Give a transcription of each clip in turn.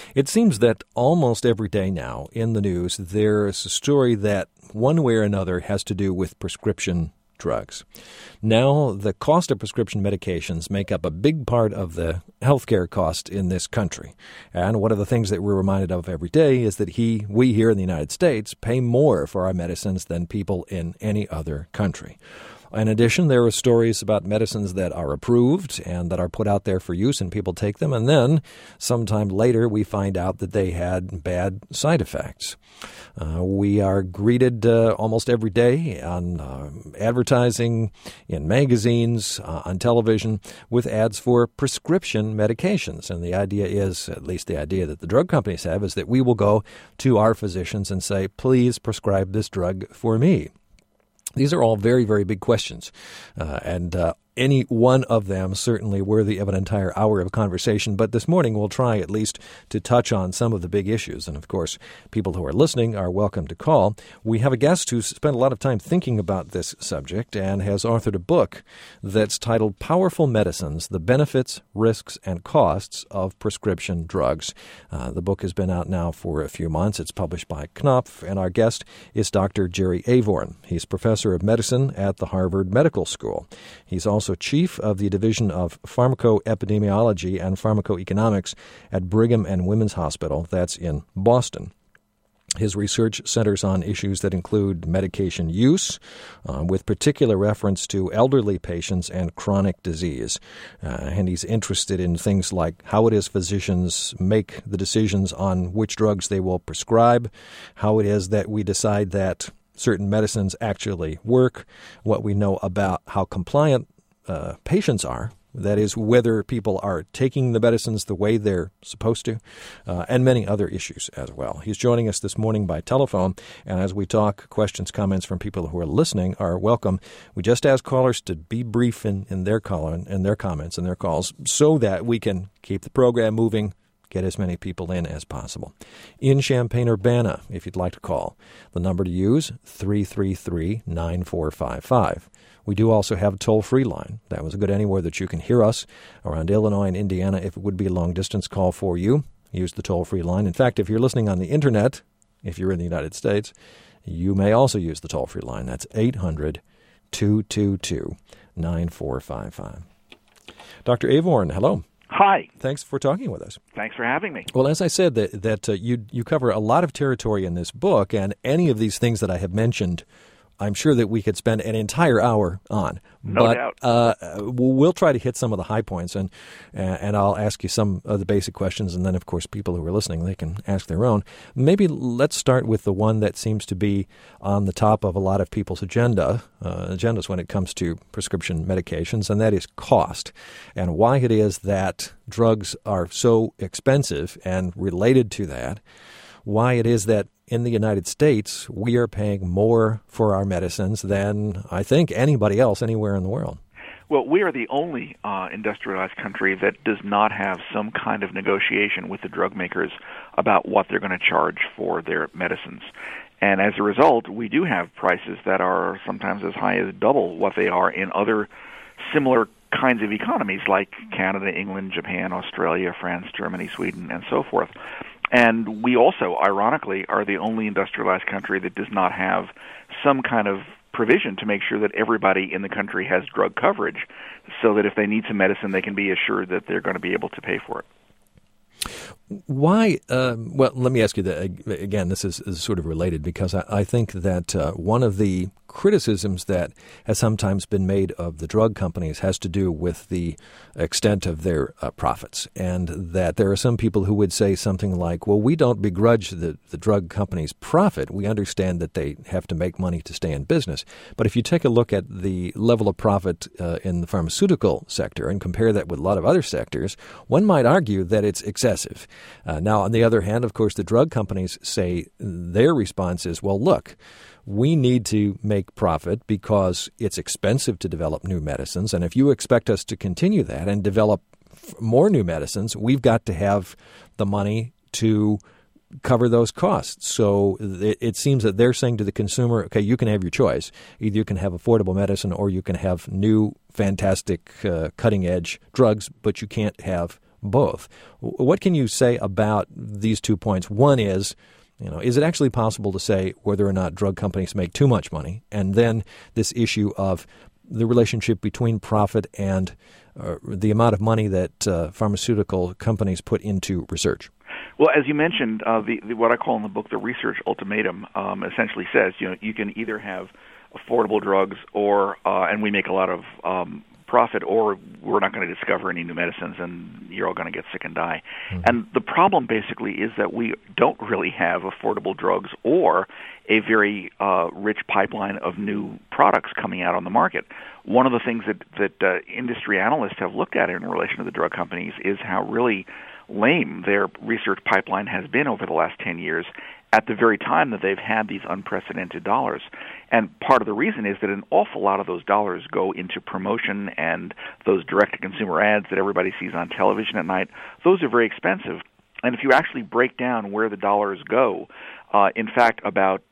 It seems that almost every day now in the news, there's a story that one way or another has to do with prescription drugs. Now, the cost of prescription medications make up a big part of the healthcare cost in this country. And one of the things that we're reminded of every day is that we here in the United States pay more for our medicines than people in any other country. In addition, there are stories about medicines that are approved and that are put out there for use, and people take them, and then sometime later we find out that they had bad side effects. We are greeted almost every day on advertising, in magazines, on television, with ads for prescription medications. And the idea is, at least the idea that the drug companies have, is that we will go to our physicians and say, please prescribe this drug for me. These are all very, very big questions, and any one of them certainly worthy of an entire hour of conversation. But this morning we'll try at least to touch on some of the big issues. And, of course, people who are listening are welcome to call. We have a guest who's spent a lot of time thinking about this subject and has authored a book that's titled Powerful Medicines, The Benefits, Risks, and Costs of Prescription Drugs. The book has been out now for a few months. It's published by Knopf, and our guest is Dr. Jerry Avorn. He's professor of medicine at the Harvard Medical School. He's also chief of the Division of Pharmacoepidemiology and Pharmacoeconomics at Brigham and Women's Hospital. That's in Boston. His research centers on issues that include medication use, with particular reference to elderly patients and chronic disease. And he's interested in things like how it is physicians make the decisions on which drugs they will prescribe, how it is that we decide that certain medicines actually work, what we know about how compliant patients are, that is, whether people are taking the medicines the way they're supposed to, and many other issues as well. He's joining us this morning by telephone, and as we talk, questions, comments from people who are listening are welcome. We just ask callers to be brief in their comments and their calls so that we can keep the program moving, get as many people in as possible. In Champaign-Urbana, if you'd like to call, the number to use, 333-9455. We do also have a toll-free line. That was good anywhere that you can hear us around Illinois and Indiana. If it would be a long-distance call for you, use the toll-free line. In fact, if you're listening on the Internet, if you're in the United States, you may also use the toll-free line. That's 800-222-9455. Dr. Avorn, hello. Hi. Thanks for talking with us. Thanks for having me. Well, as I said, you cover a lot of territory in this book, and any of these things that I have mentioned, I'm sure that we could spend an entire hour on. No doubt. We'll try to hit some of the high points, and I'll ask you some of the basic questions, and then, of course, people who are listening, they can ask their own. Maybe let's start with the one that seems to be on the top of a lot of people's agendas when it comes to prescription medications, and that is cost, and why it is that drugs are so expensive, and related to that, why it is that in the United States, we are paying more for our medicines than, I think, anybody else anywhere in the world. Well, we are the only industrialized country that does not have some kind of negotiation with the drug makers about what they're going to charge for their medicines. And as a result, we do have prices that are sometimes as high as double what they are in other similar kinds of economies like Canada, England, Japan, Australia, France, Germany, Sweden, and so forth. And we also, ironically, are the only industrialized country that does not have some kind of provision to make sure that everybody in the country has drug coverage so that if they need some medicine, they can be assured that they're going to be able to pay for it. Why? Well, let me ask you that again. This is sort of related because I think that one of the criticisms that has sometimes been made of the drug companies has to do with the extent of their profits, and that there are some people who would say something like, well, we don't begrudge the drug companies' profit. We understand that they have to make money to stay in business. But if you take a look at the level of profit in the pharmaceutical sector and compare that with a lot of other sectors, one might argue that it's excessive. Now, on the other hand, of course, the drug companies say their response is, well, look, we need to make profit because it's expensive to develop new medicines. And if you expect us to continue that and develop more new medicines, we've got to have the money to cover those costs. So it seems that they're saying to the consumer, okay, you can have your choice. Either you can have affordable medicine or you can have new, fantastic, cutting-edge drugs, but you can't have both. What can you say about these 2 points? One is, is it actually possible to say whether or not drug companies make too much money? And then this issue of the relationship between profit and the amount of money that pharmaceutical companies put into research. Well, as you mentioned, what I call in the book the research ultimatum essentially says, you can either have affordable drugs and we make a lot of profit, or we're not going to discover any new medicines and you're all going to get sick and die. Mm-hmm. And the problem basically is that we don't really have affordable drugs or a very rich pipeline of new products coming out on the market. One of the things that industry analysts have looked at in relation to the drug companies is how really lame their research pipeline has been over the last 10 years at the very time that they've had these unprecedented dollars. And part of the reason is that an awful lot of those dollars go into promotion and those direct-to-consumer ads that everybody sees on television at night. Those are very expensive. And if you actually break down where the dollars go, in fact, about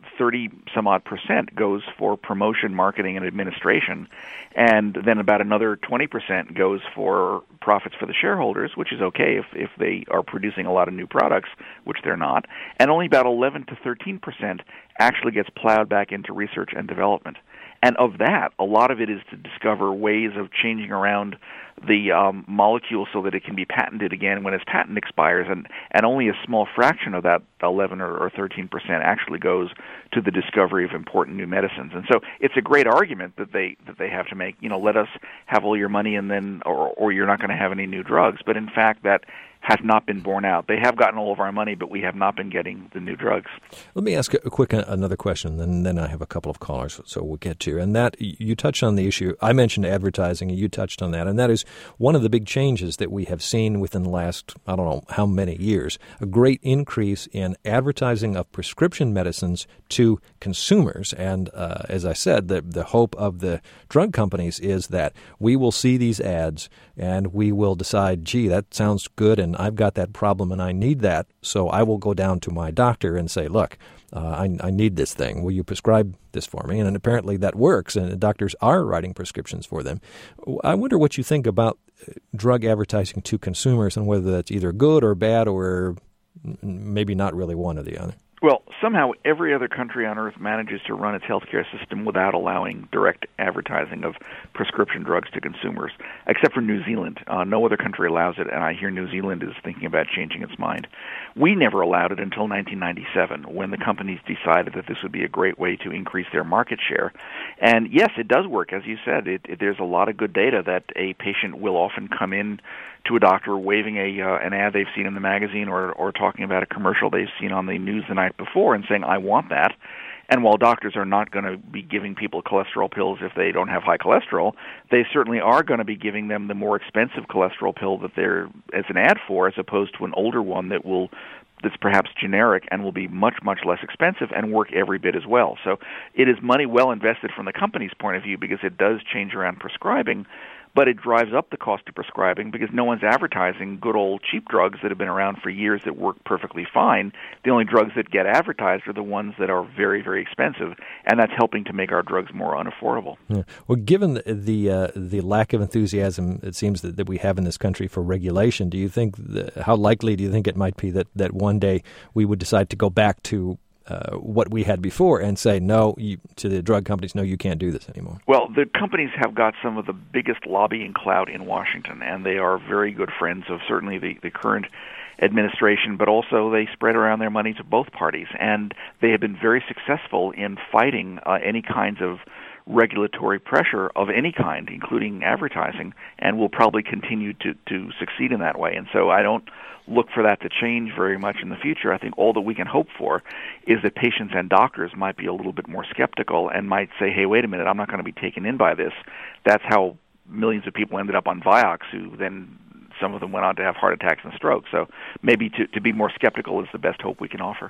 30-some-odd% goes for promotion, marketing, and administration, and then about another 20% goes for profits for the shareholders, which is okay if they are producing a lot of new products, which they're not, and only about 11 to 13% actually gets plowed back into research and development. And of that, a lot of it is to discover ways of changing around the molecule so that it can be patented again when its patent expires, and only a small fraction of that 11 or 13% actually goes to the discovery of important new medicines. And so it's a great argument that they have to make. Let us have all your money and then, or you're not going to have any new drugs. But in fact, that has not been borne out. They have gotten all of our money, but we have not been getting the new drugs. Let me ask another question, and then I have a couple of callers, so we'll get to. And that, you touched on the issue. I mentioned advertising, and you touched on that. And that is one of the big changes that we have seen within the last, I don't know how many years, a great increase in advertising of prescription medicines to consumers. And as I said, the hope of the drug companies is that we will see these ads and we will decide, gee, that sounds good, and I've got that problem and I need that, so I will go down to my doctor and say, look, I need this thing. Will you prescribe this for me? And apparently that works, and doctors are writing prescriptions for them. I wonder what you think about drug advertising to consumers and whether that's either good or bad or maybe not really one or the other. Well, somehow every other country on earth manages to run its healthcare system without allowing direct advertising of prescription drugs to consumers, except for New Zealand. No other country allows it, and I hear New Zealand is thinking about changing its mind. We never allowed it until 1997, when the companies decided that this would be a great way to increase their market share. And yes, it does work. As you said, there's a lot of good data that a patient will often come in to a doctor waving an ad they've seen in the magazine or talking about a commercial they've seen on the news the night before and saying, I want that. And while doctors are not going to be giving people cholesterol pills if they don't have high cholesterol, they certainly are going to be giving them the more expensive cholesterol pill that they're as an ad for, as opposed to an older one that's perhaps generic and will be much, much less expensive and work every bit as well. So it is money well invested from the company's point of view, because it does change around prescribing, but it drives up the cost of prescribing because no one's advertising good old cheap drugs that have been around for years that work perfectly fine. The only drugs that get advertised are the ones that are very, very expensive, and that's helping to make our drugs more unaffordable. Yeah. Well, given the lack of enthusiasm it seems that we have in this country for regulation, do you think how likely do you think it might be that one day we would decide to go back to what we had before and say to the drug companies, no, you can't do this anymore? Well, the companies have got some of the biggest lobbying clout in Washington, and they are very good friends of certainly the current administration, but also they spread around their money to both parties, and they have been very successful in fighting any kinds of regulatory pressure of any kind, including advertising, and will probably continue to succeed in that way. And so I don't look for that to change very much in the future. I think all that we can hope for is that patients and doctors might be a little bit more skeptical and might say, hey, wait a minute, I'm not going to be taken in by this. That's how millions of people ended up on Vioxx, who then some of them went on to have heart attacks and strokes. So maybe to be more skeptical is the best hope we can offer.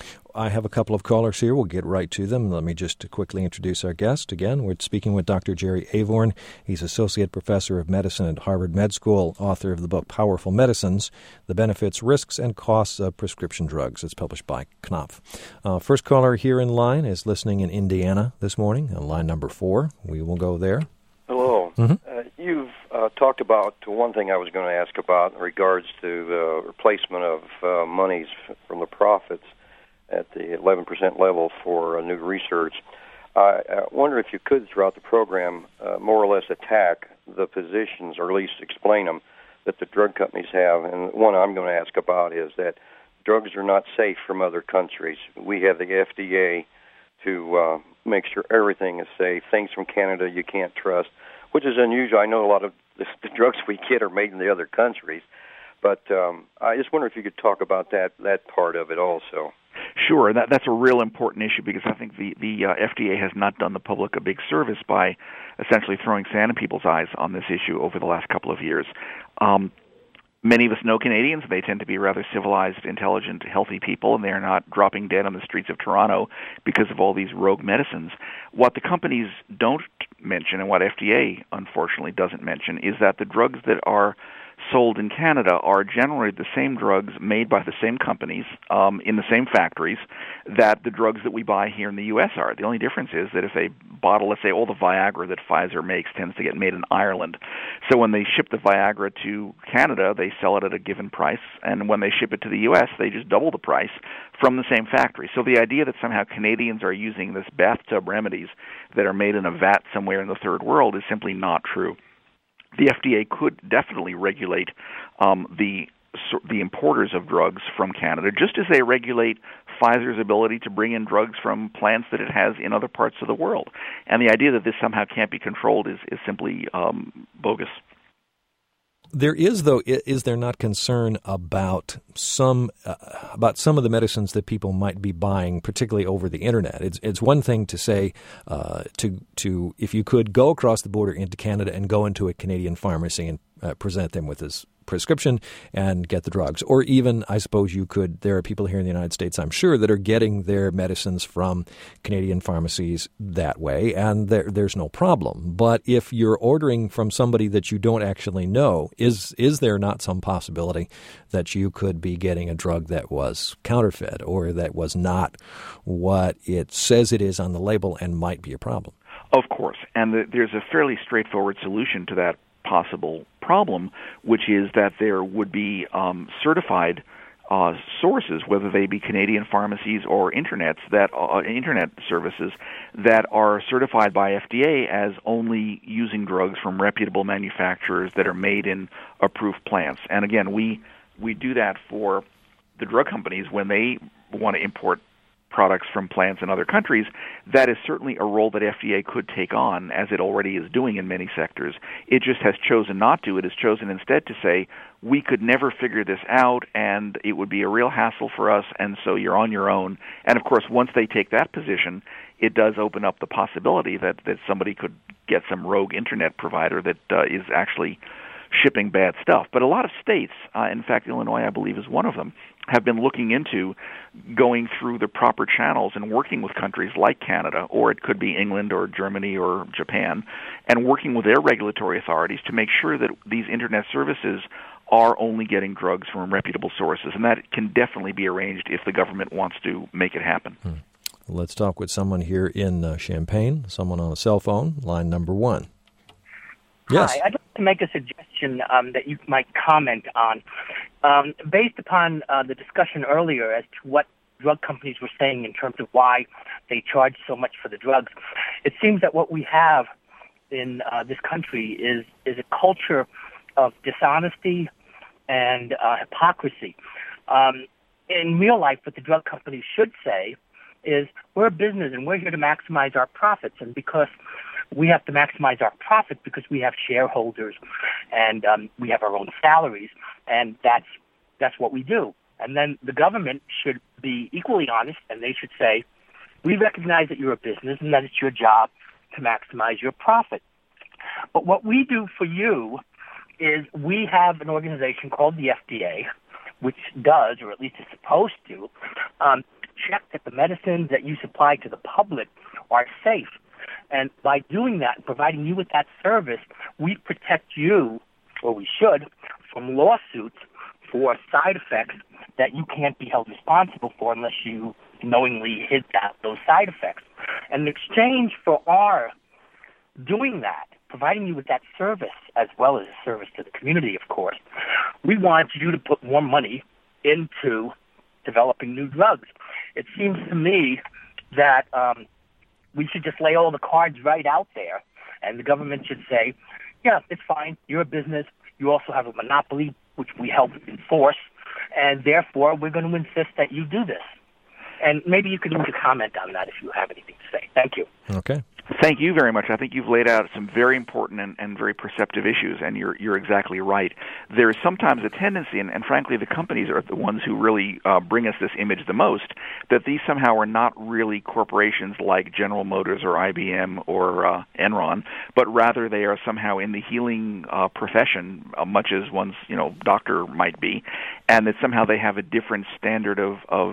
I have a couple of callers here. We'll get right to them. Let me just quickly introduce our guest. Again, we're speaking with Dr. Jerry Avorn. He's Associate Professor of Medicine at Harvard Med School, author of the book Powerful Medicines, The Benefits, Risks, and Costs of Prescription Drugs. It's published by Knopf. First caller here in line is listening in Indiana this morning, on line number 4. We will go there. Hello. Mm-hmm. You've talked about one thing I was going to ask about in regards to the replacement of monies from the profits at the 11% level for new research. I wonder if you could, throughout the program, more or less attack the positions, or at least explain them, that the drug companies have. And one I'm going to ask about is that drugs are not safe from other countries. We have the FDA to make sure everything is safe. Things from Canada you can't trust, which is unusual. I know a lot of the drugs we get are made in the other countries, but I just wonder if you could talk about that part of it also. Sure, that's a real important issue, because I think the FDA has not done the public a big service by essentially throwing sand in people's eyes on this issue over the last couple of years. Many of us know Canadians. They tend to be rather civilized, intelligent, healthy people, and they are not dropping dead on the streets of Toronto because of all these rogue medicines. What the companies don't mention, and what FDA unfortunately doesn't mention, is that the drugs that are sold in Canada are generally the same drugs made by the same companies in the same factories that the drugs that we buy here in the U.S. are. The only difference is that if a bottle, let's say all the Viagra that Pfizer makes tends to get made in Ireland. So when they ship the Viagra to Canada, they sell it at a given price, and when they ship it to the U.S., they just double the price from the same factory. So the idea that somehow Canadians are using this bathtub remedies that are made in a vat somewhere in the third world is simply not true. The FDA could definitely regulate the importers of drugs from Canada, just as they regulate Pfizer's ability to bring in drugs from plants that it has in other parts of the world. And the idea that this somehow can't be controlled is simply bogus. There is, though, is there not concern about some of the medicines that people might be buying, particularly over the internet? It's one thing to say to if you could go across the border into Canada and go into a Canadian pharmacy and present them with this prescription and get the drugs. Or even, I suppose there are people here in the United States, I'm sure, that are getting their medicines from Canadian pharmacies that way, and there's no problem. But if you're ordering from somebody that you don't actually know, is there not some possibility that you could be getting a drug that was counterfeit or that was not what it says it is on the label and might be a problem? Of course, and there's a fairly straightforward solution to that possible problem, which is that there would be certified sources, whether they be Canadian pharmacies or internet services, that are certified by FDA as only using drugs from reputable manufacturers that are made in approved plants. And again, we do that for the drug companies when they want to import products from plants in other countries. That is certainly a role that FDA could take on, as it already is doing in many sectors. It just has chosen not to. It has chosen instead to say, we could never figure this out, and it would be a real hassle for us, and so you're on your own. And of course, once they take that position, it does open up the possibility that somebody could get some rogue internet provider that is actually shipping bad stuff. But a lot of states, in fact, Illinois, I believe, is one of them, have been looking into going through the proper channels and working with countries like Canada, or it could be England or Germany or Japan, and working with their regulatory authorities to make sure that these internet services are only getting drugs from reputable sources. And that can definitely be arranged if the government wants to make it happen. Let's talk with someone here in Champaign, someone on a cell phone, line number 1. Yes. Hi, I'd like to make a suggestion that you might comment on. Based upon the discussion earlier as to what drug companies were saying in terms of why they charge so much for the drugs, it seems that what we have in this country is a culture of dishonesty and hypocrisy. In real life, what the drug companies should say is, we're a business and we're here to maximize our profits, and because we have to maximize our profit because we have shareholders and we have our own salaries, and that's what we do. And then the government should be equally honest, and they should say, we recognize that you're a business and that it's your job to maximize your profit. But what we do for you is we have an organization called the FDA, which does, or at least is supposed to, check that the medicines that you supply to the public are safe. And by doing that, providing you with that service, we protect you, or we should, from lawsuits for side effects that you can't be held responsible for unless you knowingly hid those side effects. And in exchange for our doing that, providing you with that service as well as a service to the community, of course. We want you to put more money into developing new drugs. It seems to me that we should just lay all the cards right out there, and the government should say, yeah, it's fine. You're a business. You also have a monopoly, which we help enforce, and therefore we're going to insist that you do this. And maybe you could leave a comment on that if you have anything to say. Thank you. Okay. Thank you very much. I think you've laid out some very important and very perceptive issues, and you're exactly right. There's sometimes a tendency, and frankly the companies are the ones who really bring us this image the most, that these somehow are not really corporations like General Motors or IBM or Enron, but rather they are somehow in the healing profession, much as one's doctor might be, and that somehow they have a different standard of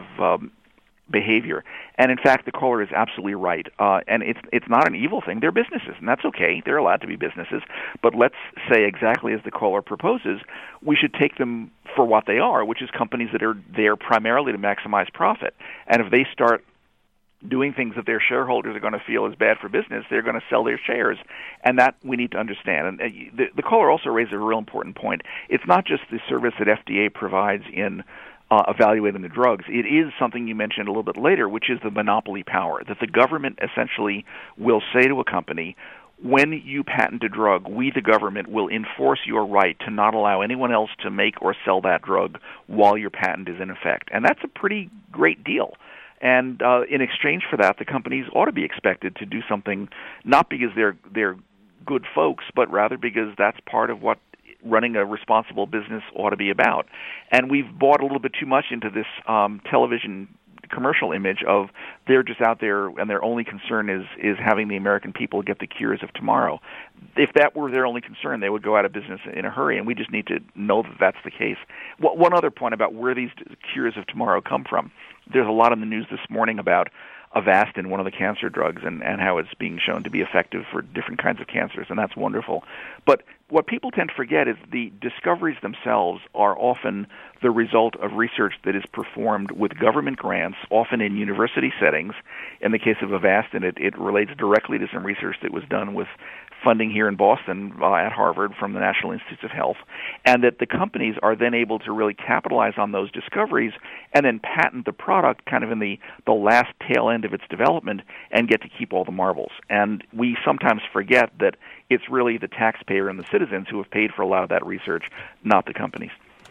behavior. And in fact, the caller is absolutely right. And it's not an evil thing. They're businesses, and that's okay. They're allowed to be businesses. But let's say exactly as the caller proposes, we should take them for what they are, which is companies that are there primarily to maximize profit. And if they start doing things that their shareholders are going to feel is bad for business, they're going to sell their shares. And that we need to understand. And the caller also raised a real important point. It's not just the service that FDA provides in evaluating the drugs. It is something you mentioned a little bit later, which is the monopoly power, that the government essentially will say to a company, when you patent a drug, we, the government, will enforce your right to not allow anyone else to make or sell that drug while your patent is in effect. And that's a pretty great deal. And in exchange for that, the companies ought to be expected to do something, not because they're good folks, but rather because that's part of what running a responsible business ought to be about. And we've bought a little bit too much into this television commercial image of they're just out there and their only concern is having the American people get the cures of tomorrow. If that were their only concern, they would go out of business in a hurry, and we just need to know that that's the case. One other point about where these cures of tomorrow come from. There's a lot in the news this morning about Avastin, one of the cancer drugs, and how it's being shown to be effective for different kinds of cancers, and that's wonderful. But what people tend to forget is the discoveries themselves are often the result of research that is performed with government grants, often in university settings. In the case of Avastin, it relates directly to some research that was done with funding here in Boston at Harvard from the National Institutes of Health, and that the companies are then able to really capitalize on those discoveries and then patent the product kind of in the last tail end of its development and get to keep all the marbles. And we sometimes forget that it's really the taxpayer and the citizens who have paid for a lot of that research, not the companies.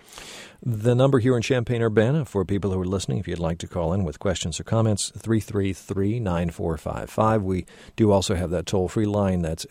The number here in Champaign-Urbana for people who are listening, if you'd like to call in with questions or comments, 333-9455. We do also have that toll-free line. That's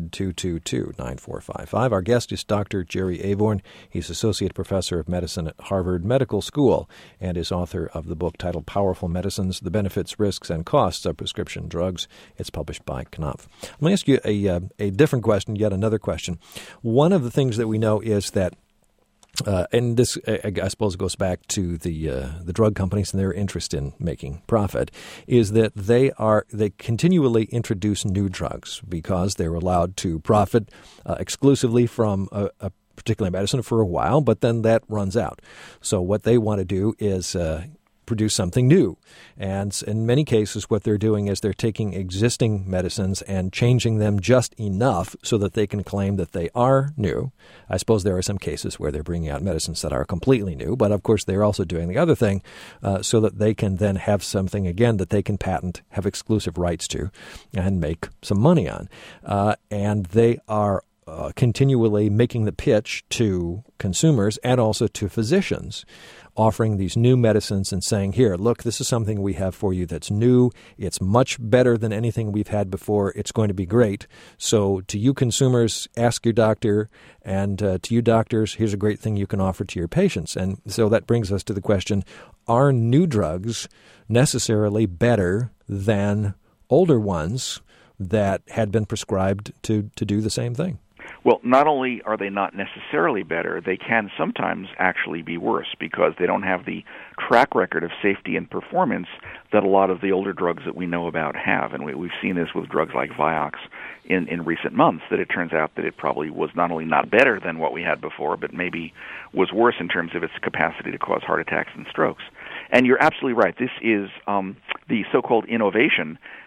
800-222-9455. Our guest is Dr. Jerry Avorn. He's Associate Professor of Medicine at Harvard Medical School and is author of the book titled Powerful Medicines, The Benefits, Risks, and Costs of Prescription Drugs. It's published by Knopf. Let me ask you a different question, yet another question. One of the things that we know is that and this, I suppose, goes back to the drug companies and their interest in making profit, is that they continually introduce new drugs because they're allowed to profit exclusively from a particular medicine for a while, but then that runs out. So what they want to do is produce something new. And in many cases, what they're doing is they're taking existing medicines and changing them just enough so that they can claim that they are new. I suppose there are some cases where they're bringing out medicines that are completely new, but of course they're also doing the other thing so that they can then have something, again, that they can patent, have exclusive rights to, and make some money on. And they are continually making the pitch to consumers and also to physicians, offering these new medicines and saying, here, look, this is something we have for you that's new. It's much better than anything we've had before. It's going to be great. So to you consumers, ask your doctor, and to you doctors, here's a great thing you can offer to your patients. And so that brings us to the question, are new drugs necessarily better than older ones that had been prescribed to do the same thing? Well, not only are they not necessarily better, they can sometimes actually be worse because they don't have the track record of safety and performance that a lot of the older drugs that we know about have. And we've seen this with drugs like Vioxx in recent months, that it turns out that it probably was not only not better than what we had before, but maybe was worse in terms of its capacity to cause heart attacks and strokes. And you're absolutely right. This is the so-called innovation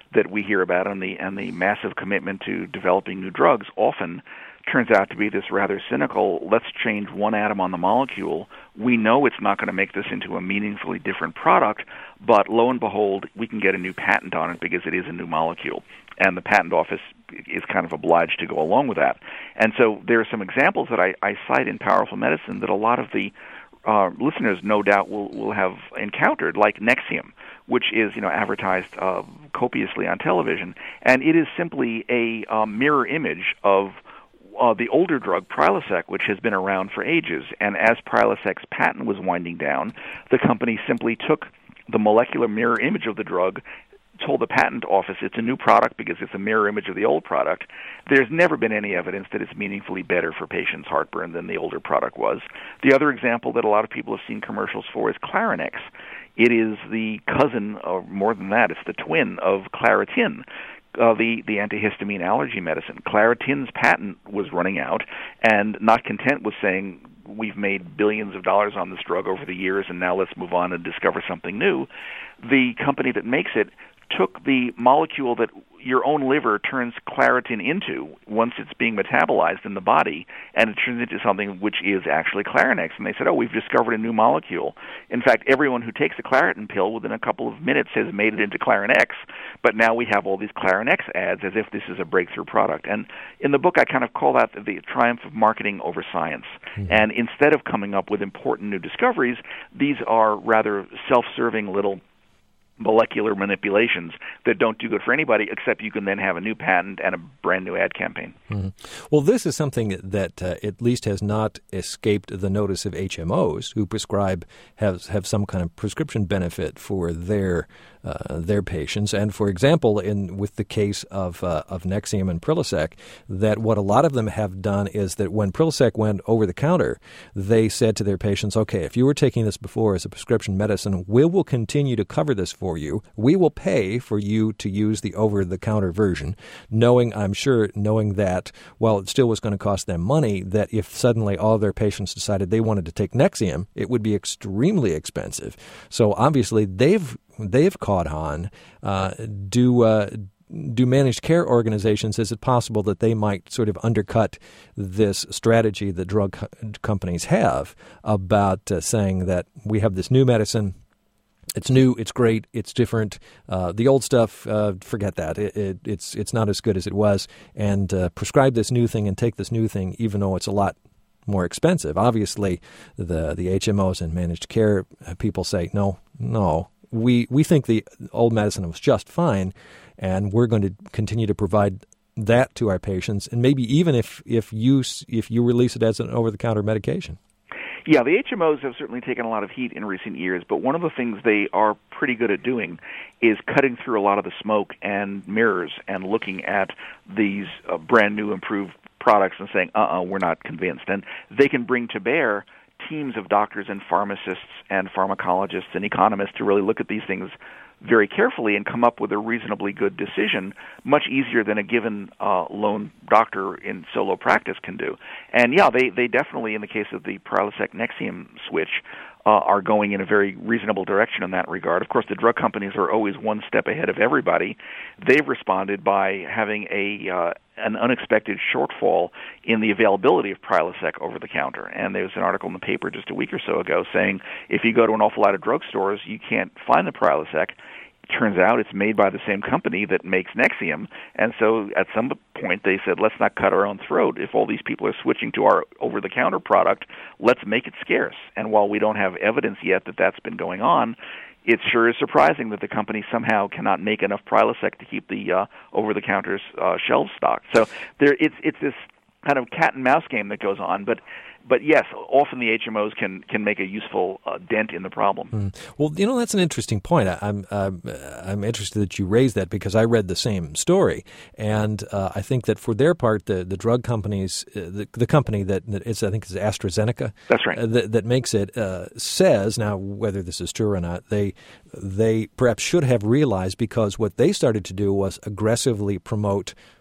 that we hear about and the massive commitment to developing new drugs often turns out to be this rather cynical, let's change one atom on the molecule. We know it's not going to make this into a meaningfully different product, but lo and behold, we can get a new patent on it because it is a new molecule. And the patent office is kind of obliged to go along with that. And so there are some examples that I cite in Powerful Medicine that a lot of the listeners no doubt will have encountered, like Nexium, which is advertised copiously on television. And it is simply a mirror image of the older drug Prilosec, which has been around for ages. And as Prilosec's patent was winding down, the company simply took the molecular mirror image of the drug, told the patent office it's a new product because it's a mirror image of the old product. There's never been any evidence that it's meaningfully better for patients' heartburn than the older product was. The other example that a lot of people have seen commercials for is Clarinex. It is the cousin, or more than that, it's the twin of Claritin, the antihistamine allergy medicine. Claritin's patent was running out, and not content with saying, we've made billions of dollars on this drug over the years, and now let's move on and discover something new. The company that makes it took the molecule that your own liver turns Claritin into once it's being metabolized in the body, and it turns into something which is actually Clarinex. And they said, we've discovered a new molecule. In fact, everyone who takes a Claritin pill within a couple of minutes has made it into Clarinex, but now we have all these Clarinex ads as if this is a breakthrough product. And in the book, I kind of call that the triumph of marketing over science. Mm-hmm. And instead of coming up with important new discoveries, these are rather self-serving little molecular manipulations that don't do good for anybody, except you can then have a new patent and a brand new ad campaign. Mm-hmm. Well, this is something that at least has not escaped the notice of HMOs, who have some kind of prescription benefit for their patients. And for example, with the case of Nexium and Prilosec, that what a lot of them have done is that when Prilosec went over the counter, they said to their patients, okay, if you were taking this before as a prescription medicine, we will continue to cover this for you. We will pay for you to use the over-the-counter version, knowing that, while it still was going to cost them money, that if suddenly all their patients decided they wanted to take Nexium, it would be extremely expensive. So obviously they've caught on. Do managed care organizations, is it possible that they might sort of undercut this strategy that drug companies have about saying that we have this new medicine, it's new, it's great, it's different. The old stuff, forget that. It's not as good as it was. And prescribe this new thing and take this new thing, even though it's a lot more expensive. Obviously, the HMOs and managed care people say, no, we think the old medicine was just fine, and we're going to continue to provide that to our patients, and maybe even if you release it as an over-the-counter medication. Yeah, the HMOs have certainly taken a lot of heat in recent years, but one of the things they are pretty good at doing is cutting through a lot of the smoke and mirrors and looking at these brand new improved products and saying, we're not convinced. And they can bring to bear teams of doctors and pharmacists and pharmacologists and economists to really look at these things very carefully and come up with a reasonably good decision, much easier than a given lone doctor in solo practice can do. And yeah, they definitely, in the case of the Prilosec Nexium switch, are going in a very reasonable direction in that regard. Of course, the drug companies are always one step ahead of everybody. They've responded by having an unexpected shortfall in the availability of Prilosec over the counter. And there was an article in the paper just a week or so ago saying if you go to an awful lot of drugstores, you can't find the Prilosec. Turns out it's made by the same company that makes Nexium, and so at some point they said, let's not cut our own throat. If all these people are switching to our over-the-counter product, let's make it scarce. And while we don't have evidence yet that that's been going on, it sure is surprising that the company somehow cannot make enough Prilosec to keep the over-the-counter's shelves stocked. So it's this kind of cat-and-mouse game that goes on, but yes, often the HMOs can make a useful dent in the problem. Well, that's an interesting point. I'm interested that you raised that because I read the same story, and I think that for their part, the drug companies, the company that is, I think is AstraZeneca. That's right. That makes it says, now whether this is true or not, they perhaps should have realized, because what they started to do was aggressively promote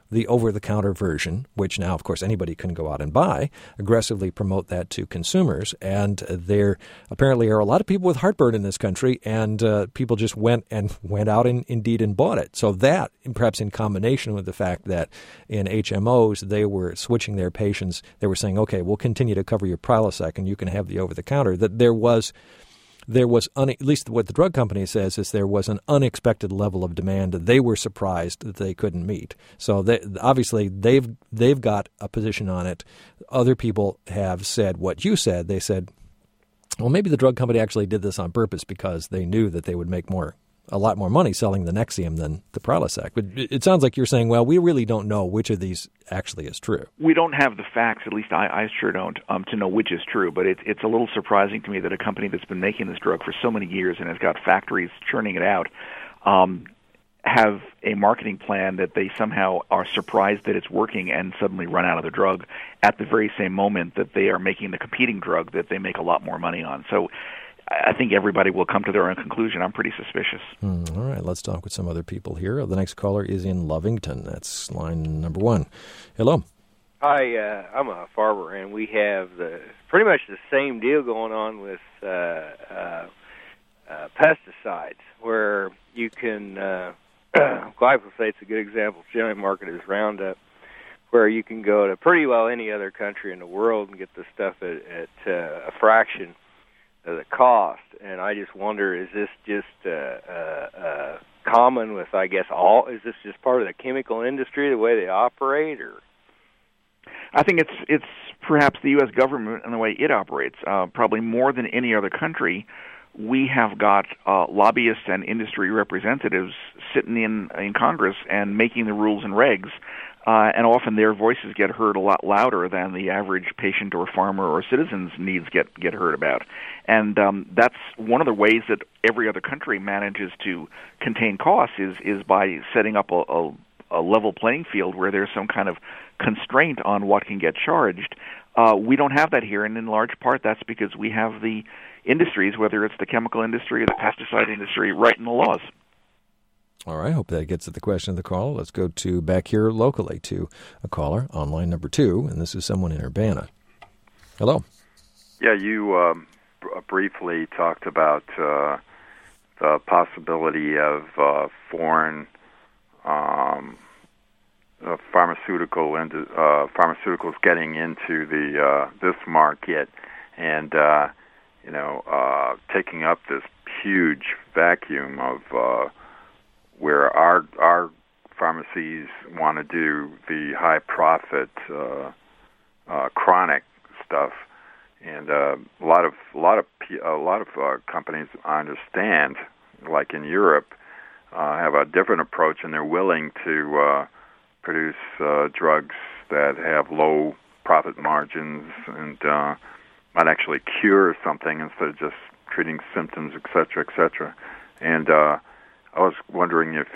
the over-the-counter version, which now, of course, anybody can go out and buy, aggressively promote that to consumers. And there apparently are a lot of people with heartburn in this country, and people just went out and indeed and bought it. So that, perhaps in combination with the fact that in HMOs they were switching their patients, they were saying, okay, we'll continue to cover your Prilosec and you can have the over-the-counter, that there was at least what the drug company says is there was an unexpected level of demand that they were surprised that they couldn't meet. So obviously they've got a position on it. Other people have said what you said. They said, well, maybe the drug company actually did this on purpose because they knew that they would make a lot more money selling the Nexium than the Prilosec. But it sounds like you're saying, well, we really don't know which of these actually is true. We don't have the facts, at least I sure don't, to know which is true. But it's a little surprising to me that a company that's been making this drug for so many years and has got factories churning it out have a marketing plan that they somehow are surprised that it's working and suddenly run out of the drug at the very same moment that they are making the competing drug that they make a lot more money on. So I think everybody will come to their own conclusion. I'm pretty suspicious. All right, let's talk with some other people here. The next caller is in Lovington. That's line number 1. Hello. Hi, I'm a farmer, and we have pretty much the same deal going on with pesticides, where you can, glyphosate's a good example, generally marketed as Roundup, where you can go to pretty well any other country in the world and get the stuff at a fraction of the cost. And I just wonder, is this just common with, I guess, is this just part of the chemical industry, the way they operate, or? I think it's perhaps the U.S. government and the way it operates. Probably more than any other country, we have got lobbyists and industry representatives sitting in Congress and making the rules and regs, and often their voices get heard a lot louder than the average patient or farmer or citizen's needs get heard about. And that's one of the ways that every other country manages to contain costs is by setting up a level playing field where there's some kind of constraint on what can get charged. We don't have that here, and in large part that's because we have the industries, whether it's the chemical industry or the pesticide industry, writing the laws. All right, hope that gets at the question of the caller. Let's go back here locally to a caller on line number 2, and this is someone in Urbana. Hello. Yeah, you briefly talked about the possibility of foreign pharmaceuticals getting into this market and taking up this huge vacuum of where our pharmacies want to do the high profit chronic stuff, and a lot of companies, I understand, like in Europe, have a different approach, and they're willing to produce drugs that have low profit margins and might actually cure something instead of just treating symptoms, et cetera, et cetera. And I was wondering if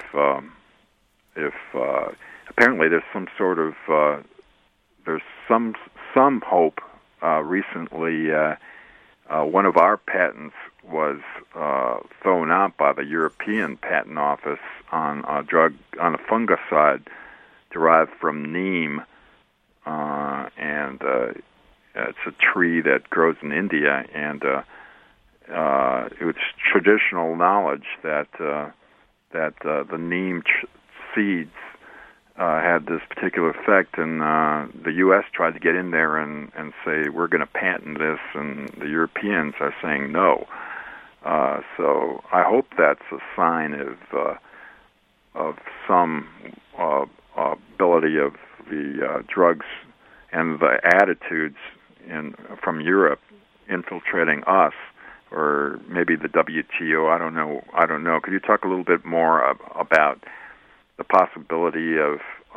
apparently there's some sort of there's some hope. Recently, one of our patents was thrown out by the European Patent Office on a a fungicide derived from neem, and it's a tree that grows in India, and it was traditional knowledge that the neem seeds had this particular effect, and the U.S. tried to get in there and say, we're going to patent this, and the Europeans are saying no. So I hope that's a sign of some ability of the drugs and the attitudes from Europe infiltrating us, or maybe the WTO. I don't know. Could you talk a little bit more about the possibility of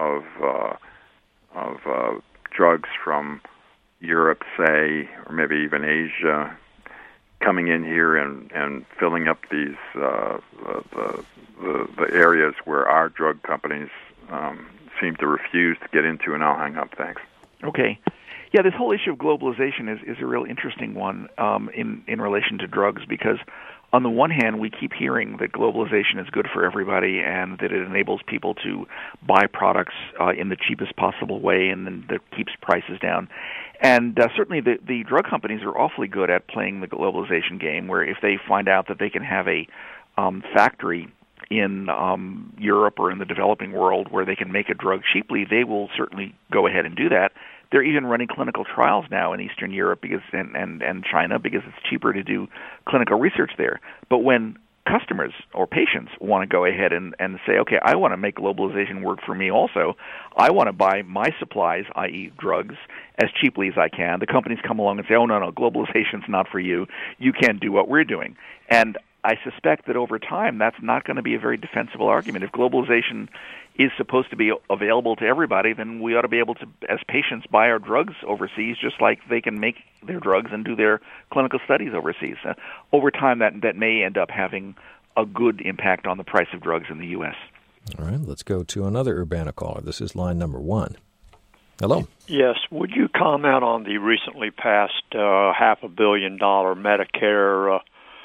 drugs from Europe, say, or maybe even Asia, coming in here and filling up these the areas where our drug companies seem to refuse to get into? And I'll hang up. Thanks. Okay. Yeah, this whole issue of globalization is a real interesting one in relation to drugs, because on the one hand, we keep hearing that globalization is good for everybody and that it enables people to buy products in the cheapest possible way and then that keeps prices down. And certainly the drug companies are awfully good at playing the globalization game, where if they find out that they can have a factory in Europe or in the developing world where they can make a drug cheaply, they will certainly go ahead and do that. They're even running clinical trials now in Eastern Europe because and China because it's cheaper to do clinical research there. But when customers or patients want to go ahead and say, okay, I want to make globalization work for me also, I want to buy my supplies, i.e. drugs, as cheaply as I can, the companies come along and say, oh, no, globalization's not for you. You can't do what we're doing. And I suspect that over time that's not going to be a very defensible argument. If globalization is supposed to be available to everybody, then we ought to be able to, as patients, buy our drugs overseas just like they can make their drugs and do their clinical studies overseas. Over time, that may end up having a good impact on the price of drugs in the U.S. All right, let's go to another Urbana caller. This is line number 1. Hello. Yes. Would you comment on the recently passed $500 million Medicare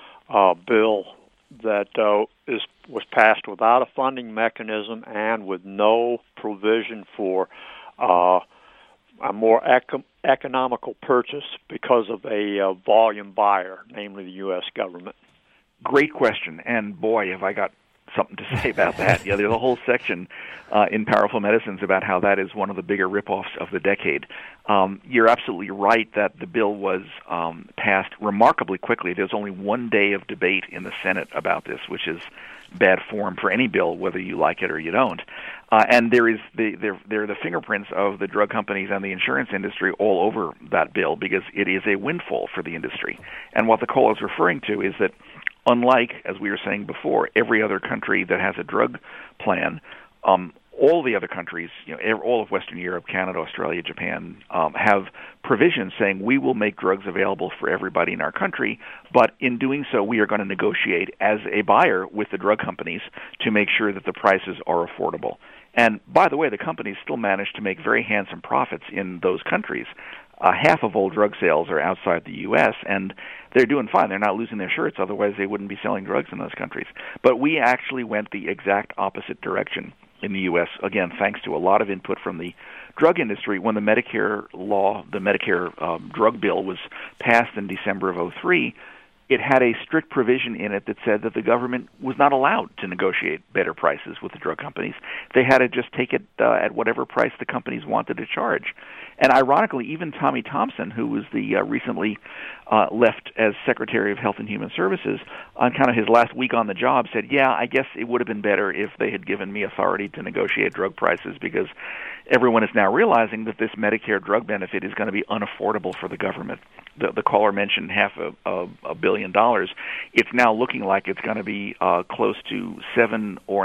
bill that was passed without a funding mechanism and with no provision for a more economical purchase because of a volume buyer, namely the U.S. government? Great question, and boy, have I got something to say about that. Yeah, there's a whole section in Powerful Medicines about how that is one of the bigger ripoffs of the decade. You're absolutely right that the bill was passed remarkably quickly. There's only one day of debate in the Senate about this, which is bad form for any bill, whether you like it or you don't. And there are the fingerprints of the drug companies and the insurance industry all over that bill because it is a windfall for the industry. And what the call is referring to is that unlike, as we were saying before, every other country that has a drug plan, all the other countries, all of Western Europe, Canada, Australia, Japan, have provisions saying we will make drugs available for everybody in our country, but in doing so, we are going to negotiate as a buyer with the drug companies to make sure that the prices are affordable. And by the way, the companies still manage to make very handsome profits in those countries. Half of all drug sales are outside the U.S., and they're doing fine. They're not losing their shirts, otherwise they wouldn't be selling drugs in those countries. But we actually went the exact opposite direction in the U.S., again, thanks to a lot of input from the drug industry. When the Medicare law, the Medicare drug bill was passed in December of 2003, it had a strict provision in it that said that the government was not allowed to negotiate better prices with the drug companies. They had to just take it at whatever price the companies wanted to charge. And ironically, even Tommy Thompson, who was the recently left as Secretary of Health and Human Services, on kind of his last week on the job, said, yeah, I guess it would have been better if they had given me authority to negotiate drug prices because everyone is now realizing that this Medicare drug benefit is going to be unaffordable for the government. The caller mentioned $500 million. It's now looking like it's going to be close to $700 or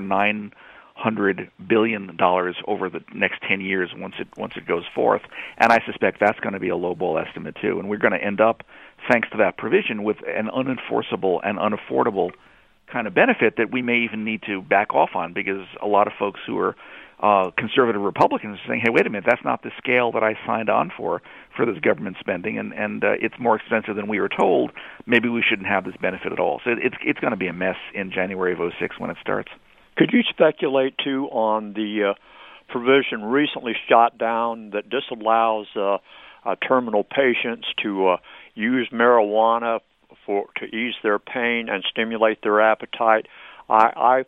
$900 billion over the next 10 years once it goes forth. And I suspect that's going to be a lowball estimate too. And we're going to end up, thanks to that provision, with an unenforceable and unaffordable kind of benefit that we may even need to back off on because a lot of folks who are conservative Republicans are saying, hey, wait a minute, that's not the scale that I signed on for this government spending, and it's more expensive than we were told. Maybe we shouldn't have this benefit at all. So it's going to be a mess in January of 2006 when it starts. Could you speculate, too, on the provision recently shot down that disallows terminal patients to use marijuana to ease their pain and stimulate their appetite? I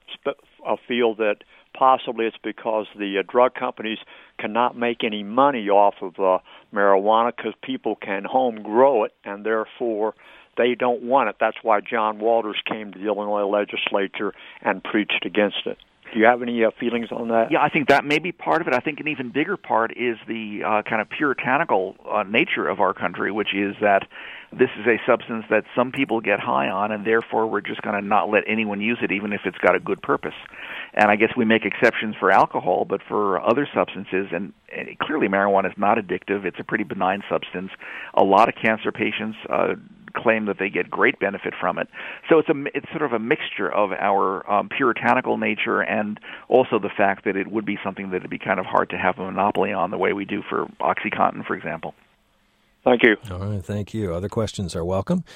feel that possibly it's because the drug companies cannot make any money off of marijuana because people can home grow it, and therefore they don't want it. That's why John Walters came to the Illinois legislature and preached against it. Do you have any feelings on that? Yeah, I think that may be part of it. I think an even bigger part is the kind of puritanical nature of our country, which is that this is a substance that some people get high on, and therefore we're just going to not let anyone use it, even if it's got a good purpose. And I guess we make exceptions for alcohol, but for other substances, and clearly marijuana is not addictive. It's a pretty benign substance. A lot of cancer patients claim that they get great benefit from it. So it's sort of a mixture of our puritanical nature and also the fact that it would be something that would be kind of hard to have a monopoly on the way we do for OxyContin, for example. Thank you. All right, thank you. Other questions are welcome.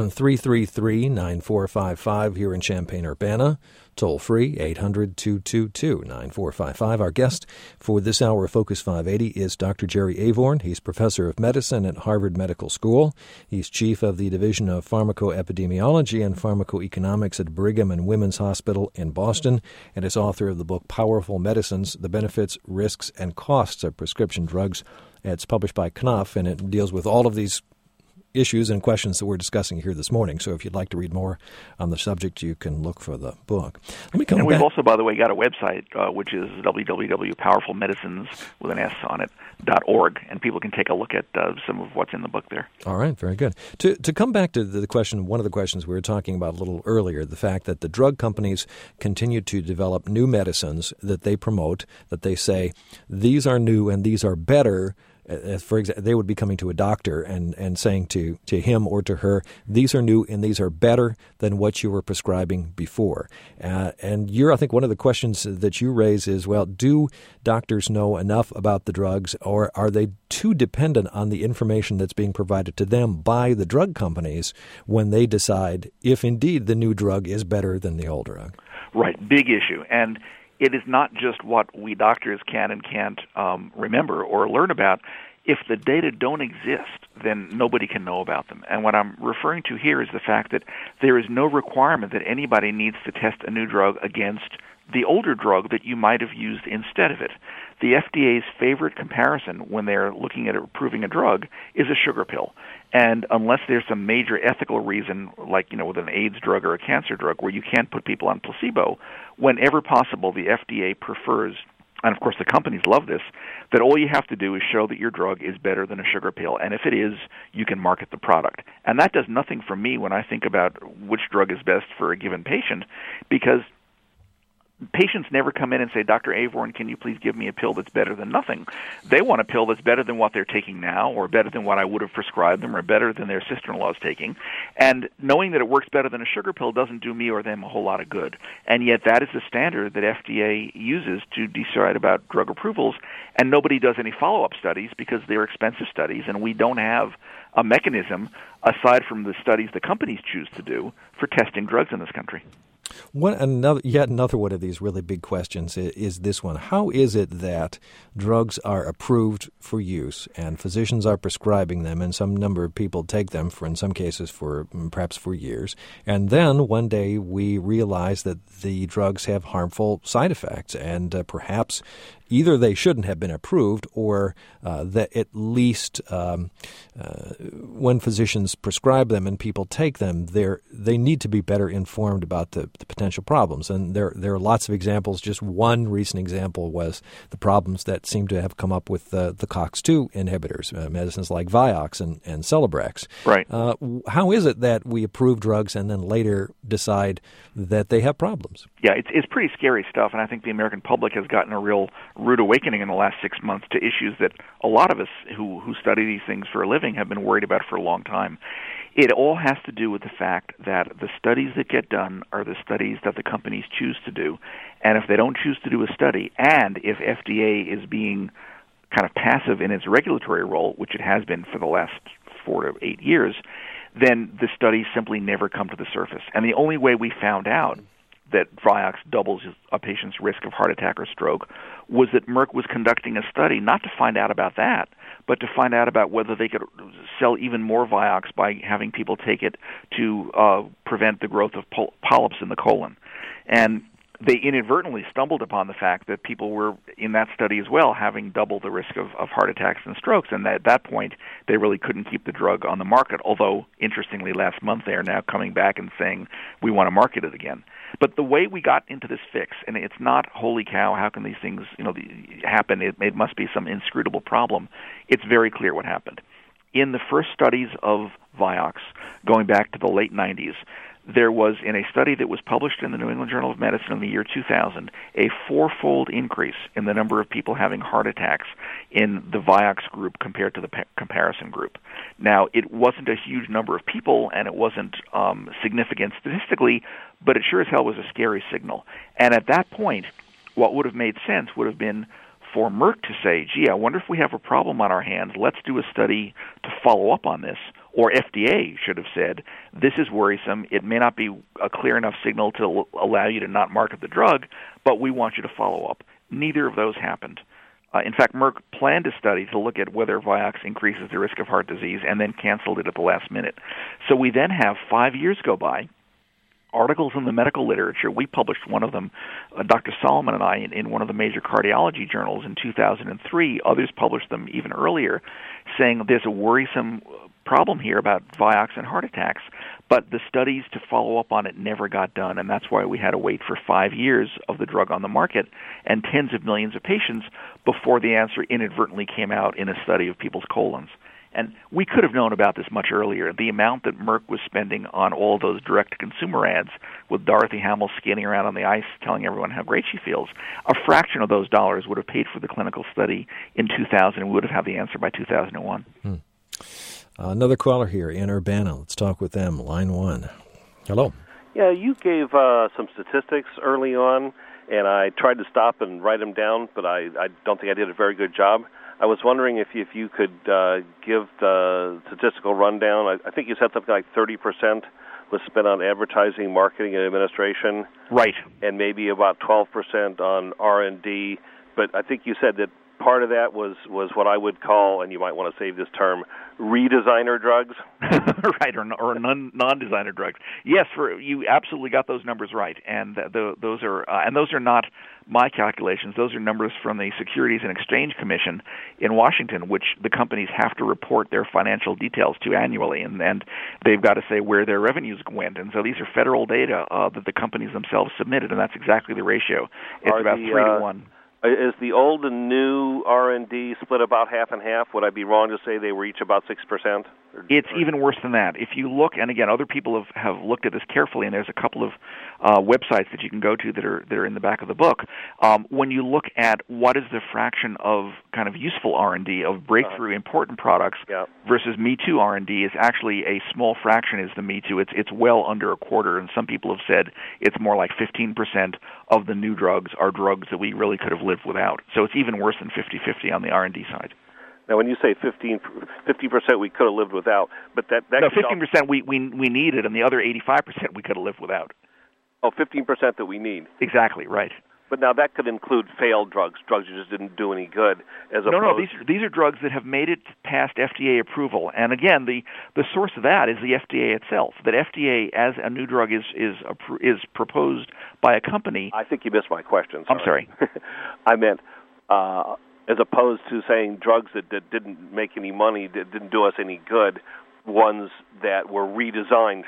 333-9455 here in Champaign-Urbana. Toll free, 800-222-9455. Our guest for this hour of Focus 580 is Dr. Jerry Avorn. He's professor of medicine at Harvard Medical School. He's chief of the Division of Pharmacoepidemiology and Pharmacoeconomics at Brigham and Women's Hospital in Boston, and is author of the book Powerful Medicines, The Benefits, Risks, and Costs of Prescription Drugs. It's published by Knopf, and it deals with all of these issues and questions that we're discussing here this morning. So if you'd like to read more on the subject, you can look for the book. We've also, by the way, got a website, which is www.powerfulmedicines.org, and people can take a look at some of what's in the book there. All right, very good. To come back to the question, one of the questions we were talking about a little earlier, the fact that the drug companies continue to develop new medicines that they promote, that they say, these are new and these are better. For example, they would be coming to a doctor and saying to him or to her, these are new and these are better than what you were prescribing before. And I think one of the questions that you raise is, well, do doctors know enough about the drugs, or are they too dependent on the information that's being provided to them by the drug companies when they decide if indeed the new drug is better than the old drug? Right, big issue. And it is not just what we doctors can and can't remember or learn about. If the data don't exist, then nobody can know about them. And what I'm referring to here is the fact that there is no requirement that anybody needs to test a new drug against the older drug that you might have used instead of it. The FDA's favorite comparison when they're looking at approving a drug is a sugar pill. And unless there's some major ethical reason, like, with an AIDS drug or a cancer drug, where you can't put people on placebo, whenever possible, the FDA prefers, and of course the companies love this, that all you have to do is show that your drug is better than a sugar pill. And if it is, you can market the product. And that does nothing for me when I think about which drug is best for a given patient, because patients never come in and say, Dr. Avorn, can you please give me a pill that's better than nothing? They want a pill that's better than what they're taking now, or better than what I would have prescribed them, or better than their sister-in-law is taking. And knowing that it works better than a sugar pill doesn't do me or them a whole lot of good. And yet that is the standard that FDA uses to decide about drug approvals, and nobody does any follow-up studies because they're expensive studies, and we don't have a mechanism, aside from the studies the companies choose to do, for testing drugs in this country. Yet another one of these really big questions is this one. How is it that drugs are approved for use and physicians are prescribing them, and some number of people take them in some cases perhaps for years, and then one day we realize that the drugs have harmful side effects, and perhaps either they shouldn't have been approved, or that at least when physicians prescribe them and people take them, they need to be better informed about the potential problems. And there are lots of examples. Just one recent example was the problems that seem to have come up with the COX-2 inhibitors, medicines like Vioxx and Celebrex. Right. How is it that we approve drugs and then later decide that they have problems? Yeah, it's pretty scary stuff, and I think the American public has gotten a real rude awakening in the last 6 months to issues that a lot of us who study these things for a living have been worried about for a long time. It all has to do with the fact that the studies that get done are the studies that the companies choose to do, and if they don't choose to do a study, and if FDA is being kind of passive in its regulatory role, which it has been for the last 4 to 8 years, then the studies simply never come to the surface. And the only way we found out that Vioxx doubles a patient's risk of heart attack or stroke was that Merck was conducting a study not to find out about that, but to find out about whether they could sell even more Vioxx by having people take it to prevent the growth of polyps in the colon. And they inadvertently stumbled upon the fact that people were, in that study as well, having double the risk of heart attacks and strokes. And at that point, they really couldn't keep the drug on the market, although, interestingly, last month they are now coming back and saying, we want to market it again. But the way we got into this fix, and it's not, holy cow, how can these things happen? It must be some inscrutable problem. It's very clear what happened. In the first studies of Vioxx, going back to the late 90s, there was, in a study that was published in the New England Journal of Medicine in the year 2000, a 4-fold increase in the number of people having heart attacks in the Vioxx group compared to the comparison group. Now, it wasn't a huge number of people, and it wasn't significant statistically, but it sure as hell was a scary signal. And at that point, what would have made sense would have been for Merck to say, gee, I wonder if we have a problem on our hands. Let's do a study to follow up on this. Or FDA should have said, this is worrisome. It may not be a clear enough signal to allow you to not market the drug, but we want you to follow up. Neither of those happened. In fact, Merck planned a study to look at whether Vioxx increases the risk of heart disease and then canceled it at the last minute. So we then have 5 years go by, articles in the medical literature. We published one of them, Dr. Solomon and I, in one of the major cardiology journals in 2003. Others published them even earlier, saying there's a worrisome problem here about Vioxx and heart attacks. But the studies to follow up on it never got done, and that's why we had to wait for 5 years of the drug on the market and tens of millions of patients before the answer inadvertently came out in a study of people's colons. And we could have known about this much earlier. The amount that Merck was spending on all those direct-to-consumer ads with Dorothy Hamill skating around on the ice telling everyone how great she feels, a fraction of those dollars would have paid for the clinical study in 2000, and we would have had the answer by 2001. Another caller here in Urbana. Let's talk with them. Line 1. Hello. Yeah, you gave some statistics early on, and I tried to stop and write them down, but I don't think I did a very good job. I was wondering if you could give the statistical rundown. I think you said something like 30% was spent on advertising, marketing, and administration. Right. And maybe about 12% on R&D. But I think you said that part of that was what I would call, and you might want to save this term, redesigner drugs. Right, or non-designer drugs. Yes, you absolutely got those numbers right, and those are not my calculations. Those are numbers from the Securities and Exchange Commission in Washington, which the companies have to report their financial details to annually, and they've got to say where their revenues went. And so these are federal data that the companies themselves submitted, and that's exactly the ratio. It's about 3 to 1. Is the old and new R&D split about half and half? Would I be wrong to say they were each about 6%? It's even worse than that. If you look, and again, other people have looked at this carefully, and there's a couple of websites that you can go to that are in the back of the book. When you look at what is the fraction of kind of useful R&D, of breakthrough important products versus Me Too R&D, is actually a small fraction is the Me Too. It's well under a quarter, and some people have said it's more like 15% of the new drugs are drugs that we really could have lived without. So it's even worse than 50-50 on the R&D side. Now, when you say 50% we could have lived without, but that no, 15% we needed, and the other 85% we could have lived without. Oh, 15% that we need. Exactly, right. But now that could include failed drugs that just didn't do any good. No, these are drugs that have made it past FDA approval. And again, the source of that is the FDA itself. That FDA, as a new drug is proposed by a company. I think you missed my question. I'm sorry. I meant as opposed to saying drugs that didn't make any money, that didn't do us any good, ones that were redesigned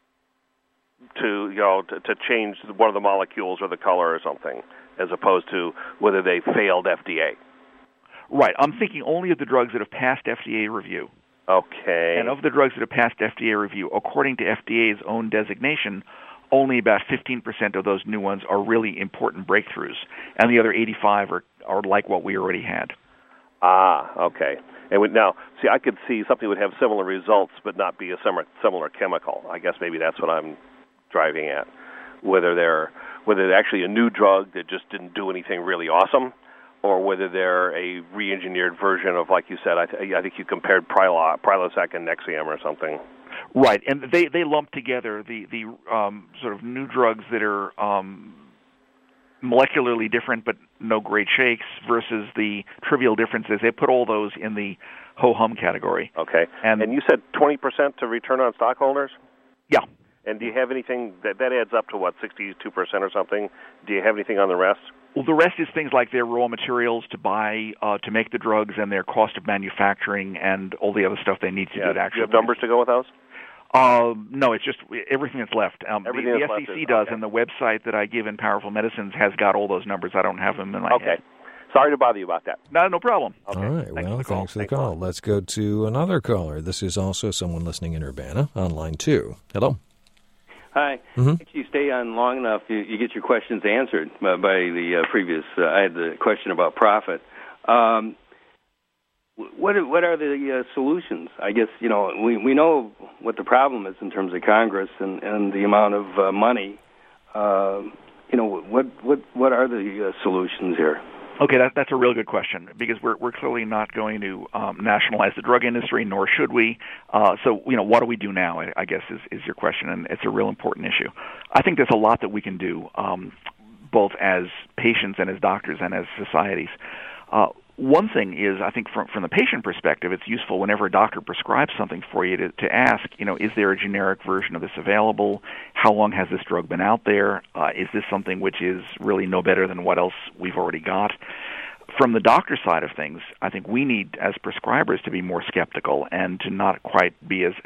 to change one of the molecules or the color or something, as opposed to whether they failed FDA. Right. I'm thinking only of the drugs that have passed FDA review. Okay. And of the drugs that have passed FDA review, according to FDA's own designation, only about 15% of those new ones are really important breakthroughs, and the other 85 are like what we already had. Okay. And now, see, I could see something would have similar results but not be a similar chemical. I guess maybe that's what I'm driving at. Whether they're actually a new drug that just didn't do anything really awesome, or whether they're a re-engineered version of, like you said, I think you compared Prilosec and Nexium or something. Right, and they lump together the sort of new drugs that are molecularly different but no great shakes versus the trivial differences. They put all those in the ho-hum category. Okay, and you said 20% to return on stockholders? Yeah. And do you have anything that adds up to, 62% or something? Do you have anything on the rest? Well, the rest is things like their raw materials to buy, to make the drugs, and their cost of manufacturing, and all the other stuff they need to do to actually. Do you have numbers to go with those? No, it's just everything that's left. The SEC does, and the website that I give in Powerful Medicines has got all those numbers. I don't have them in my head. Sorry to bother you about that. No problem. Okay. All right. Thanks for the call. Let's go to another caller. This is also someone listening in Urbana on line 2. Hello. Hi. If you stay on long enough, you get your questions answered by the previous. I had the question about profit. What are the solutions? I guess we know what the problem is in terms of Congress and the amount of money. What are the solutions here? Okay, that's a real good question, because we're clearly not going to nationalize the drug industry, nor should we. So, what do we do now, I guess, is your question, and it's a real important issue. I think there's a lot that we can do, both as patients and as doctors and as societies. One thing is, I think from the patient perspective, it's useful whenever a doctor prescribes something for you to ask, is there a generic version of this available? How long has this drug been out there? Is this something which is really no better than what else we've already got? From the doctor side of things, I think we need, as prescribers, to be more skeptical and to not quite be as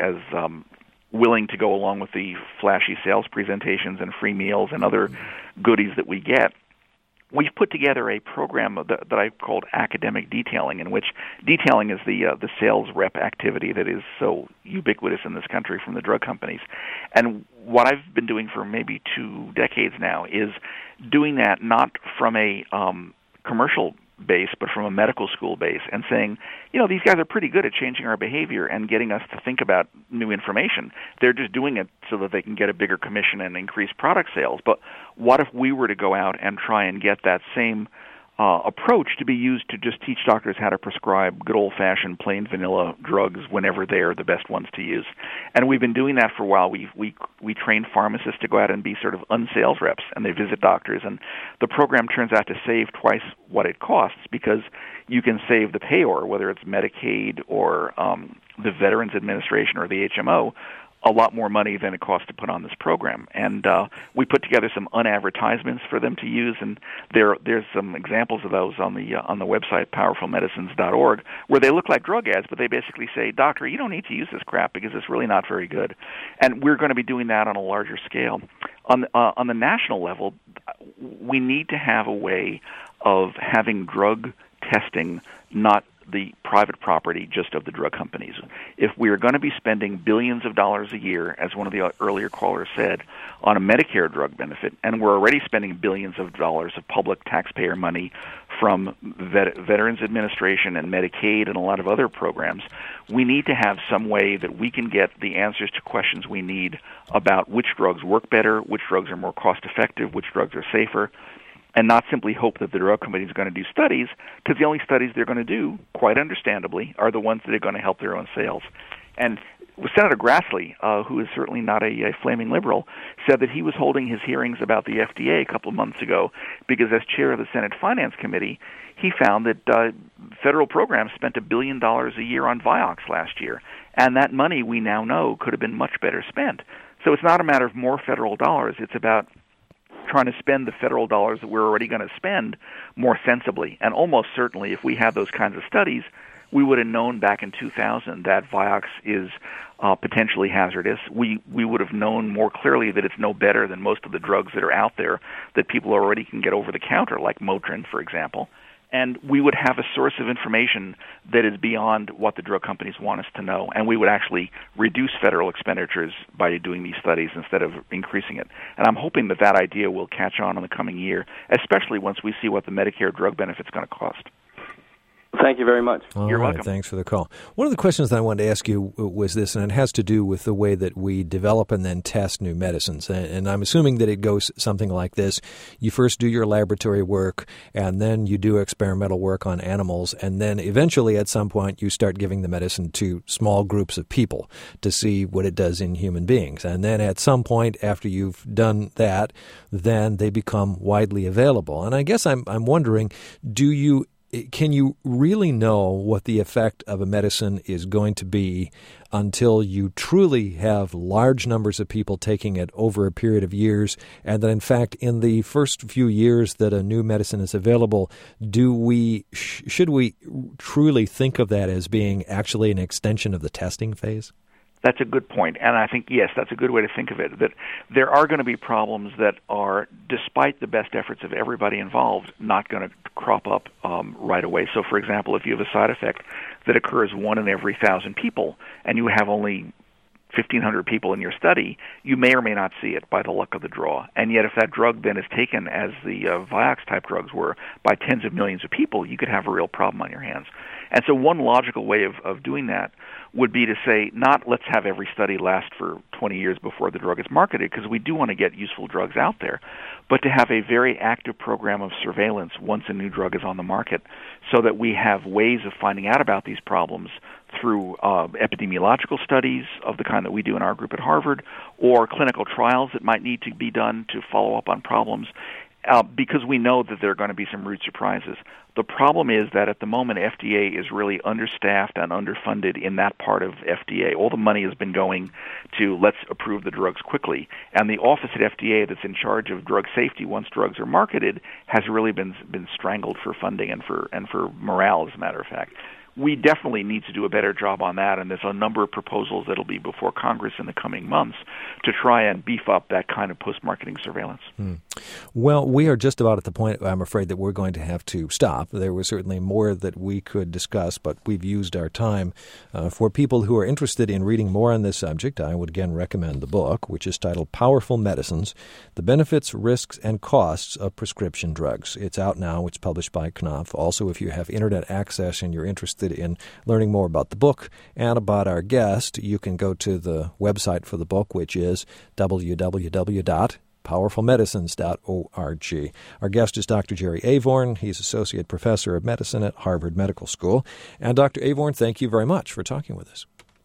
willing to go along with the flashy sales presentations and free meals and other goodies that we get. We've put together a program that I called academic detailing, in which detailing is the sales rep activity that is so ubiquitous in this country from the drug companies. And what I've been doing for maybe 2 decades now is doing that not from a commercial base, but from a medical school base, and saying, these guys are pretty good at changing our behavior and getting us to think about new information. They're just doing it so that they can get a bigger commission and increase product sales. But what if we were to go out and try and get that same approach to be used to just teach doctors how to prescribe good old-fashioned plain vanilla drugs whenever they're the best ones to use? And we've been doing that for a while. We train pharmacists to go out and be sort of unsales reps, and they visit doctors, and the program turns out to save twice what it costs, because you can save the payor, whether it's Medicaid or the Veterans Administration or the HMO, a lot more money than it costs to put on this program. And we put together some unadvertisements for them to use, and there's some examples of those on the website, powerfulmedicines.org, where they look like drug ads, but they basically say, doctor, you don't need to use this crap because it's really not very good. And we're going to be doing that on a larger scale. On the national level, we need to have a way of having drug testing not the private property just of the drug companies. If we are going to be spending billions of dollars a year, as one of the earlier callers said, on a Medicare drug benefit, and we're already spending billions of dollars of public taxpayer money from Veterans Administration and Medicaid and a lot of other programs, we need to have some way that we can get the answers to questions we need about which drugs work better, which drugs are more cost-effective, which drugs are safer, and not simply hope that the drug company is going to do studies, because the only studies they're going to do, quite understandably, are the ones that are going to help their own sales. And Senator Grassley, who is certainly not a flaming liberal, said that he was holding his hearings about the FDA a couple of months ago because, as chair of the Senate Finance Committee, he found that federal programs spent $1 billion a year on Vioxx last year, and that money, we now know, could have been much better spent. So it's not a matter of more federal dollars. It's about trying to spend the federal dollars that we're already going to spend more sensibly. And almost certainly, if we had those kinds of studies, we would have known back in 2000 that Vioxx is potentially hazardous. We would have known more clearly that it's no better than most of the drugs that are out there that people already can get over the counter, like Motrin, for example. And we would have a source of information that is beyond what the drug companies want us to know. And we would actually reduce federal expenditures by doing these studies instead of increasing it. And I'm hoping that that idea will catch on in the coming year, especially once we see what the Medicare drug benefit's going to cost. Thank you very much. You're welcome. Thanks for the call. One of the questions that I wanted to ask you was this, and it has to do with the way that we develop and then test new medicines. And I'm assuming that it goes something like this. You first do your laboratory work, and then you do experimental work on animals, and then eventually at some point you start giving the medicine to small groups of people to see what it does in human beings. And then at some point after you've done that, then they become widely available. And I guess I'm wondering, can you really know what the effect of a medicine is going to be until you truly have large numbers of people taking it over a period of years, and that in fact in the first few years that a new medicine is available, should we truly think of that as being actually an extension of the testing phase? That's a good point, and I think, yes, that's a good way to think of it, that there are going to be problems that are, despite the best efforts of everybody involved, not going to crop up right away. So, for example, if you have a side effect that occurs 1 in every 1,000 people, and you have only 1,500 people in your study, you may or may not see it by the luck of the draw. And yet if that drug then is taken, as the Vioxx-type drugs were, by tens of millions of people, you could have a real problem on your hands. And so one logical way of doing that would be to say, not let's have every study last for 20 years before the drug is marketed, because we do want to get useful drugs out there, but to have a very active program of surveillance once a new drug is on the market, so that we have ways of finding out about these problems through epidemiological studies of the kind that we do in our group at Harvard, or clinical trials that might need to be done to follow up on problems, because we know that there are going to be some rude surprises. The problem is that at the moment, FDA is really understaffed and underfunded in that part of FDA. All the money has been going to let's approve the drugs quickly. And the office at FDA that's in charge of drug safety once drugs are marketed has really been strangled for funding and for morale, as a matter of fact. We definitely need to do a better job on that, and there's a number of proposals that will be before Congress in the coming months to try and beef up that kind of post-marketing surveillance. Well, we are just about at the point, I'm afraid, that we're going to have to stop. There was certainly more that we could discuss, but we've used our time. For people who are interested in reading more on this subject, I would again recommend the book, which is titled Powerful Medicines, The Benefits, Risks, and Costs of Prescription Drugs. It's out now. It's published by Knopf. Also, if you have Internet access and you're interested in learning more about the book and about our guest, you can go to the website for the book, which is www.powerfulmedicines.org. Our guest is Dr. Jerry Avorn. He's Associate Professor of Medicine at Harvard Medical School. And Dr. Avorn, thank you very much for talking with us.